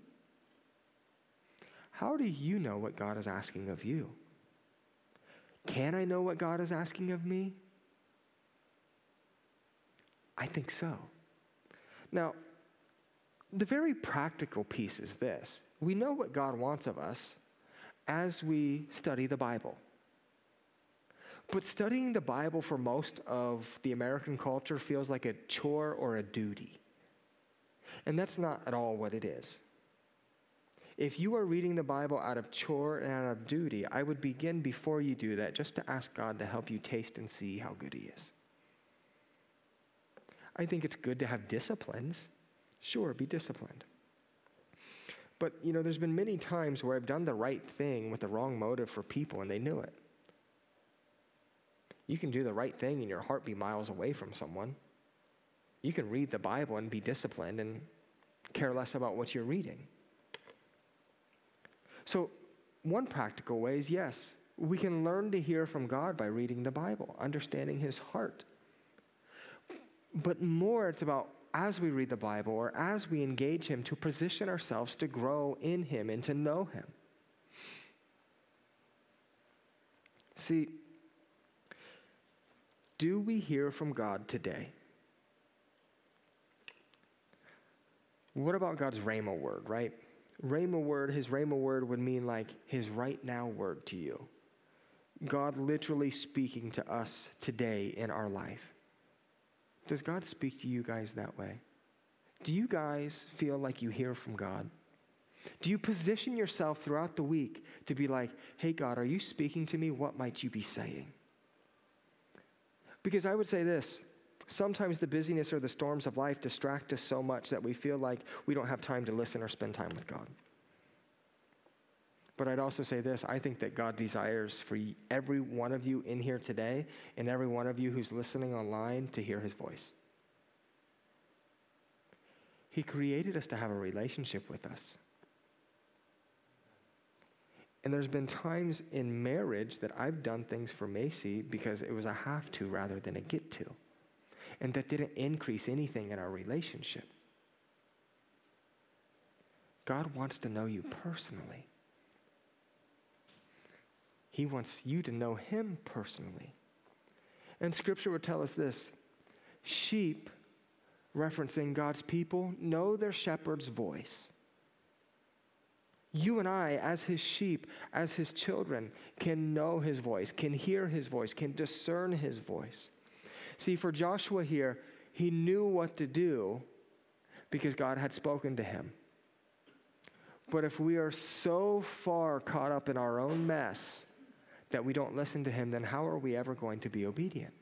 Speaker 1: How do you know what God is asking of you? Can I know what God is asking of me? I think so. Now, the very practical piece is this. We know what God wants of us as we study the Bible. But studying the Bible for most of the American culture feels like a chore or a duty. And that's not at all what it is. If you are reading the Bible out of chore and out of duty, I would begin before you do that just to ask God to help you taste and see how good He is. I think it's good to have disciplines. Sure, be disciplined. But, you know, there's been many times where I've done the right thing with the wrong motive for people, and they knew it. You can do the right thing and your heart be miles away from someone. You can read the Bible and be disciplined and care less about what you're reading. So one practical way is, yes, we can learn to hear from God by reading the Bible, understanding His heart. But more, it's about as we read the Bible or as we engage Him to position ourselves to grow in Him and to know Him. See, do we hear from God today? What about God's Rhema word, right? Rhema word, His Rhema word would mean like His right now word to you. God literally speaking to us today in our life. Does God speak to you guys that way? Do you guys feel like you hear from God? Do you position yourself throughout the week to be like, hey, God, are you speaking to me? What might you be saying? Because I would say this, sometimes the busyness or the storms of life distract us so much that we feel like we don't have time to listen or spend time with God. But I'd also say this, I think that God desires for every one of you in here today and every one of you who's listening online to hear his voice. He created us to have a relationship with us. And there's been times in marriage that I've done things for Macy because it was a have to rather than a get to. And that didn't increase anything in our relationship. God wants to know you personally. He wants you to know him personally. And Scripture would tell us this, sheep, referencing God's people, know their shepherd's voice. You and I, as his sheep, as his children, can know his voice, can hear his voice, can discern his voice. See, for Joshua here, he knew what to do because God had spoken to him. But if we are so far caught up in our own mess that we don't listen to him, then how are we ever going to be obedient?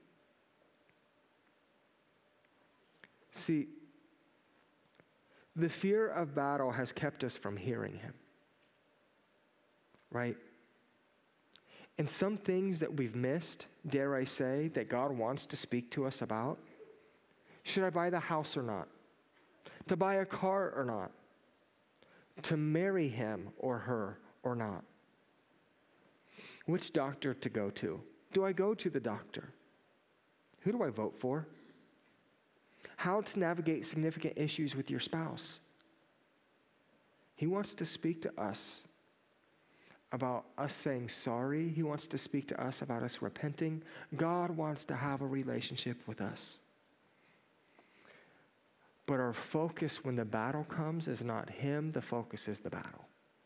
Speaker 1: See, the fear of battle has kept us from hearing him. Right? And some things that we've missed, dare I say, that God wants to speak to us about. Should I buy the house or not? To buy a car or not? To marry him or her or not? Which doctor to go to? Do I go to the doctor? Who do I vote for? How to navigate significant issues with your spouse? He wants to speak to us about us saying sorry. He wants to speak to us about us repenting. God wants to have a relationship with us. But our focus when the battle comes is not him, the focus is the battle.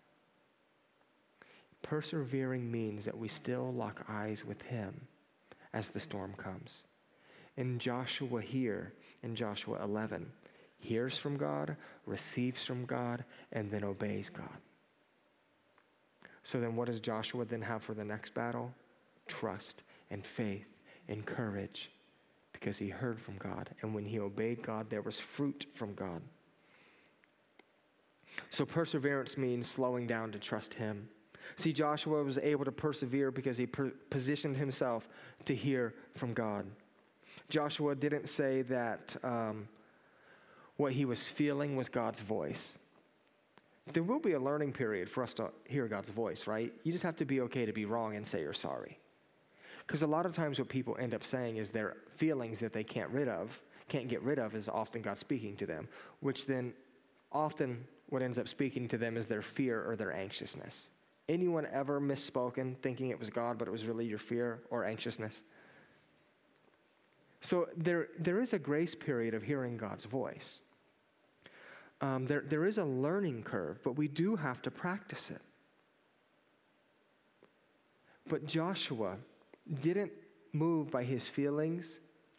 Speaker 1: Persevering means that we still lock eyes with him as the storm comes. And Joshua here, in Joshua eleven, hears from God, receives from God, and then obeys God. So then what does Joshua then have for the next battle? Trust and faith and courage, because he heard from God. And when he obeyed God, there was fruit from God. So perseverance means slowing down to trust him. See, Joshua was able to persevere because he per- positioned himself to hear from God. Joshua didn't say that um, what he was feeling was God's voice. There will be a learning period for us to hear God's voice, right? You just have to be okay to be wrong and say you're sorry. Because a lot of times what people end up saying is their feelings that they can't rid of, can't get rid of, is often God speaking to them, which then often what ends up speaking to them is their fear or their anxiousness. Anyone ever misspoken thinking it was God, but it was really your fear or anxiousness? So there, there is a grace period of hearing God's voice. Um, there, there is a learning curve, but we do have to practice it. But Joshua didn't move by his feelings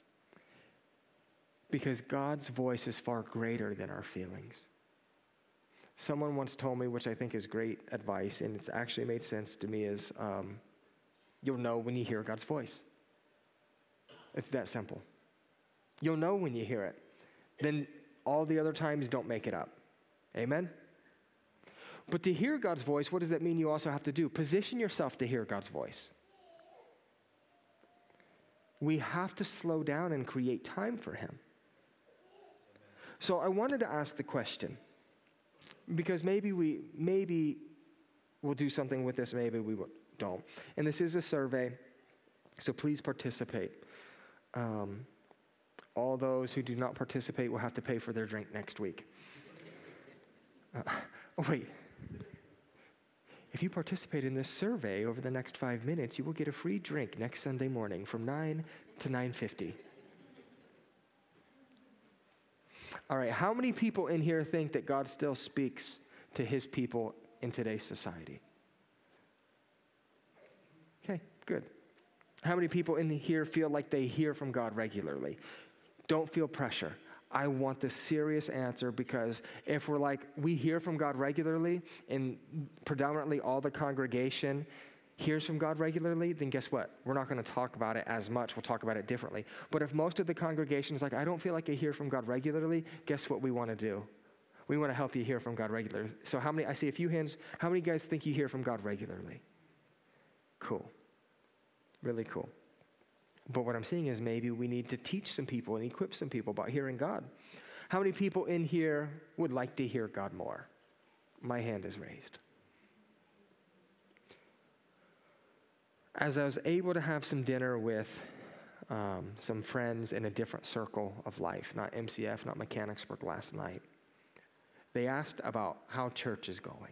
Speaker 1: because God's voice is far greater than our feelings. Someone once told me, which I think is great advice, and it's actually made sense to me, is um, you'll know when you hear God's voice. It's that simple. You'll know when you hear it. Then all the other times, don't make it up. Amen? But to hear God's voice, what does that mean you also have to do? Position yourself to hear God's voice. We have to slow down and create time for him. So I wanted to ask the question, because maybe we, maybe we'll do something with this, maybe we don't. And this is a survey, so please participate. Um, all those who do not participate will have to pay for their drink next week. Uh, oh, wait. If you participate in this survey over the next five minutes, you will get a free drink next Sunday morning from nine to nine fifty. All right, how many people in here think that God still speaks to his people in today's society? Okay, good. How many people in here feel like they hear from God regularly? Don't feel pressure. I want the serious answer, because if we're like, we hear from God regularly and predominantly all the congregation hears from God regularly, then guess what? We're not going to talk about it as much. We'll talk about it differently. But if most of the congregation is like, I don't feel like I hear from God regularly, guess what we want to do? We want to help you hear from God regularly. So how many, I see a few hands, how many guys think you hear from God regularly? Cool. Really cool. But what I'm seeing is maybe we need to teach some people and equip some people about hearing God. How many people in here would like to hear God more? My hand is raised. As I was able to have some dinner with um, some friends in a different circle of life, not M C F, not Mechanicsburg last night, they asked about how church is going.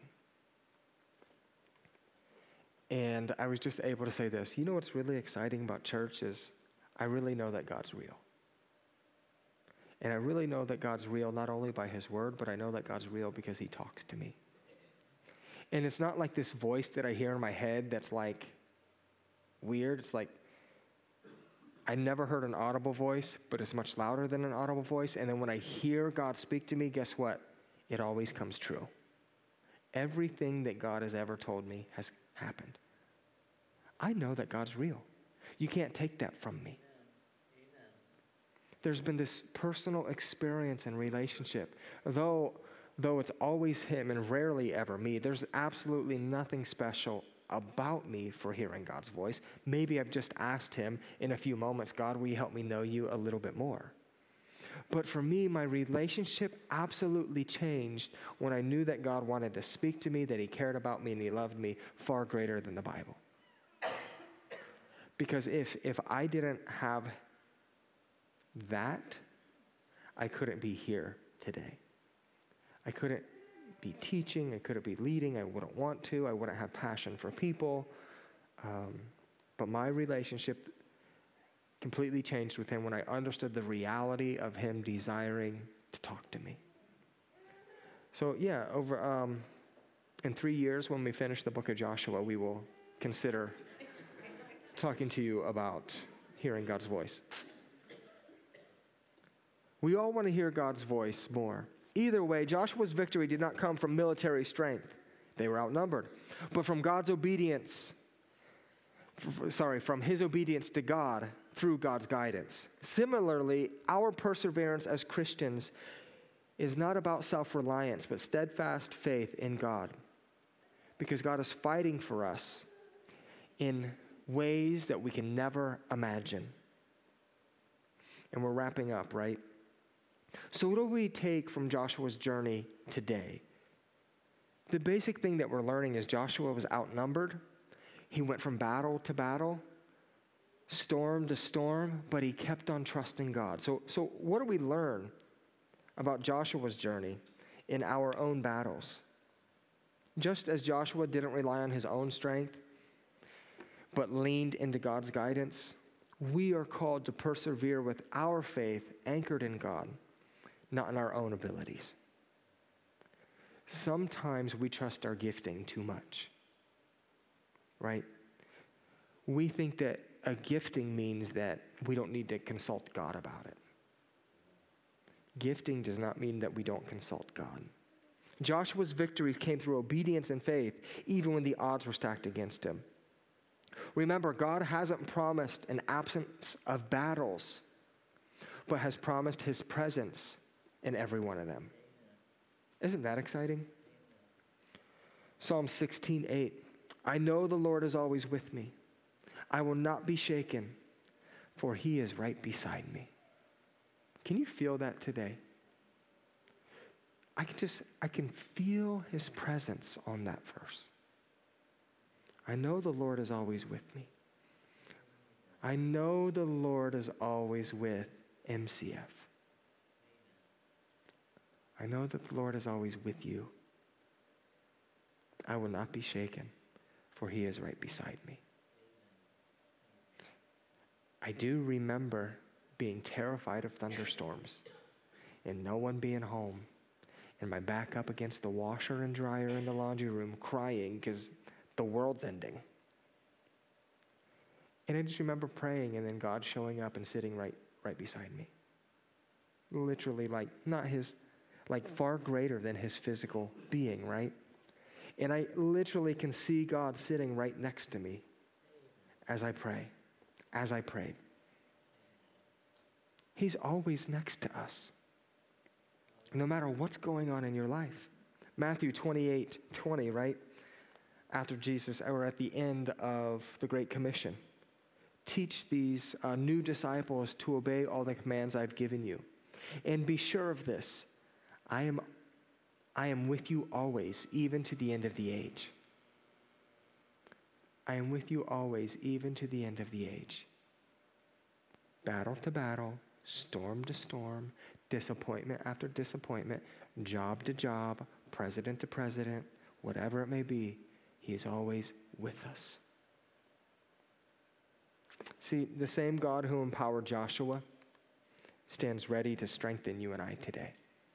Speaker 1: And I was just able to say this, you know what's really exciting about church is I really know that God's real. And I really know that God's real not only by his word, but I know that God's real because he talks to me. And it's not like this voice that I hear in my head that's like weird. It's like, I never heard an audible voice, but it's much louder than an audible voice. And then when I hear God speak to me, guess what? It always comes true. Everything that God has ever told me has happened. I know that God's real. You can't take that from me. Amen. There's been this personal experience and relationship. Though, though it's always him and rarely ever me, there's absolutely nothing special about me for hearing God's voice. Maybe I've just asked him in a few moments, God, will you help me know you a little bit more? But for me, my relationship absolutely changed when I knew that God wanted to speak to me, that he cared about me, and he loved me far greater than the Bible. Because if, if I didn't have that, I couldn't be here today. I couldn't be teaching, I couldn't be leading, I wouldn't want to, I wouldn't have passion for people. Um, but my relationship completely changed with him when I understood the reality of him desiring to talk to me. So yeah, over um, in three years when we finish the book of Joshua, we will consider talking to you about hearing God's voice. We all want to hear God's voice more. Either way, Joshua's victory did not come from military strength. They were outnumbered. But from God's obedience, f- sorry, from his obedience to God through God's guidance. Similarly, our perseverance as Christians is not about self-reliance, but steadfast faith in God. Because God is fighting for us in ways that we can never imagine. And we're wrapping up, right? So what do we take from Joshua's journey today? The basic thing that we're learning is Joshua was outnumbered. He went from battle to battle, storm to storm, but he kept on trusting God. So, so what do we learn about Joshua's journey in our own battles? Just as Joshua didn't rely on his own strength, but leaned into God's guidance, we are called to persevere with our faith anchored in God, not in our own abilities. Sometimes we trust our gifting too much, right? We think that a gifting means that we don't need to consult God about it. Gifting does not mean that we don't consult God. Joshua's victories came through obedience and faith, even when the odds were stacked against him. Remember, God hasn't promised an absence of battles, but has promised his presence in every one of them. Isn't that exciting? Psalm sixteen eight. I know the Lord is always with me. I will not be shaken, for he is right beside me. Can you feel that today? I can just, I can feel his presence on that verse. I know the Lord is always with me. I know the Lord is always with M C F. I know that the Lord is always with you. I will not be shaken, for he is right beside me. I do remember being terrified of thunderstorms and no one being home and my back up against the washer and dryer in the laundry room crying because the world's ending. And I just remember praying and then God showing up and sitting right, right beside me. literally like not his, like far greater than his physical being, right? And I literally can see God sitting right next to me as I pray, as I prayed. He's always next to us, no matter what's going on in your life. Matthew twenty-eight twenty, right? After Jesus, or at the end of the Great Commission, teach these uh, new disciples to obey all the commands I've given you. And be sure of this, I am, I am with you always, even to the end of the age. I am with you always, even to the end of the age. Battle to battle, storm to storm, disappointment after disappointment, job to job, president to president, whatever it may be, he is always with us. See, the same God who empowered Joshua stands ready to strengthen you and I today.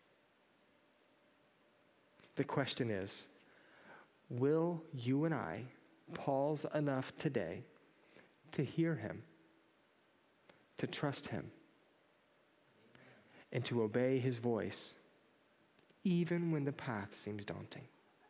Speaker 1: The question is, will you and I pause enough today to hear him, to trust him, and to obey his voice, even when the path seems daunting?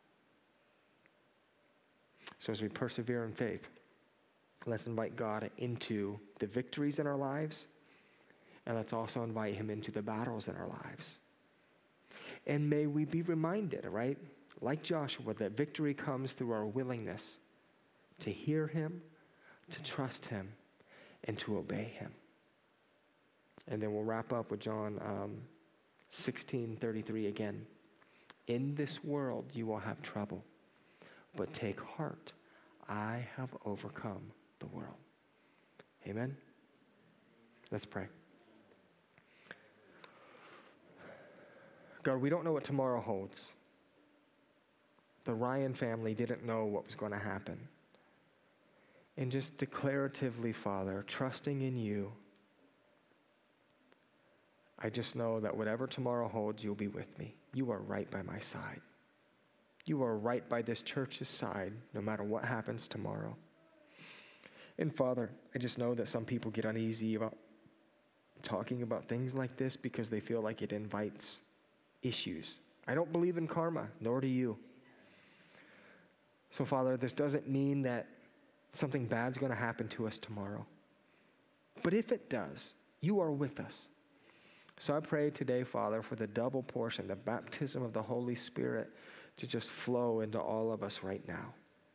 Speaker 1: So as we persevere in faith, let's invite God into the victories in our lives, and let's also invite him into the battles in our lives. And may we be reminded, right, like Joshua, that victory comes through our willingness to hear him, to trust him, and to obey him. And then we'll wrap up with John um, sixteen thirty-three again. In this world you will have trouble, but take heart, I have overcome the world. Amen? Let's pray. God, we don't know what tomorrow holds. The Ryan family didn't know what was going to happen. And just declaratively, Father, trusting in you, I just know that whatever tomorrow holds, you'll be with me. You are right by my side. You are right by this church's side, no matter what happens tomorrow. And Father, I just know that some people get uneasy about talking about things like this because they feel like it invites issues. I don't believe in karma, nor do you. So Father, this doesn't mean that something bad's going to happen to us tomorrow. But if it does, you are with us. So I pray today, Father, for the double portion, the baptism of the Holy Spirit to just flow into all of us right now.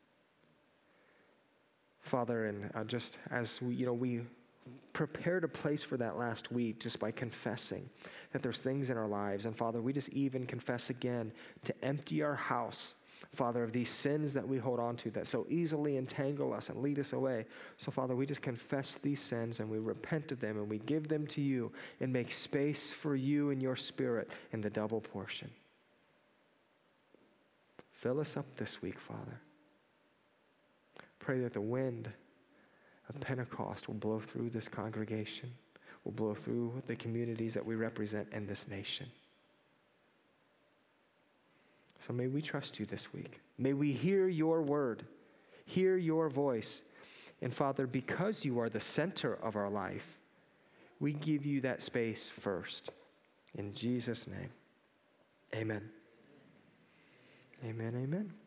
Speaker 1: Father, and uh, just as we, you know, we prepared a place for that last week just by confessing that there's things in our lives. And Father, we just even confess again to empty our house, Father, of these sins that we hold on to that so easily entangle us and lead us away. So Father, we just confess these sins and we repent of them and we give them to you and make space for you and your Spirit in the double portion. Fill us up this week, Father. Pray that the wind of Pentecost will blow through this congregation, will blow through the communities that we represent in this nation. So may we trust you this week. May we hear your word, hear your voice. And Father, because you are the center of our life, we give you that space first. In Jesus' name, amen. Amen, amen.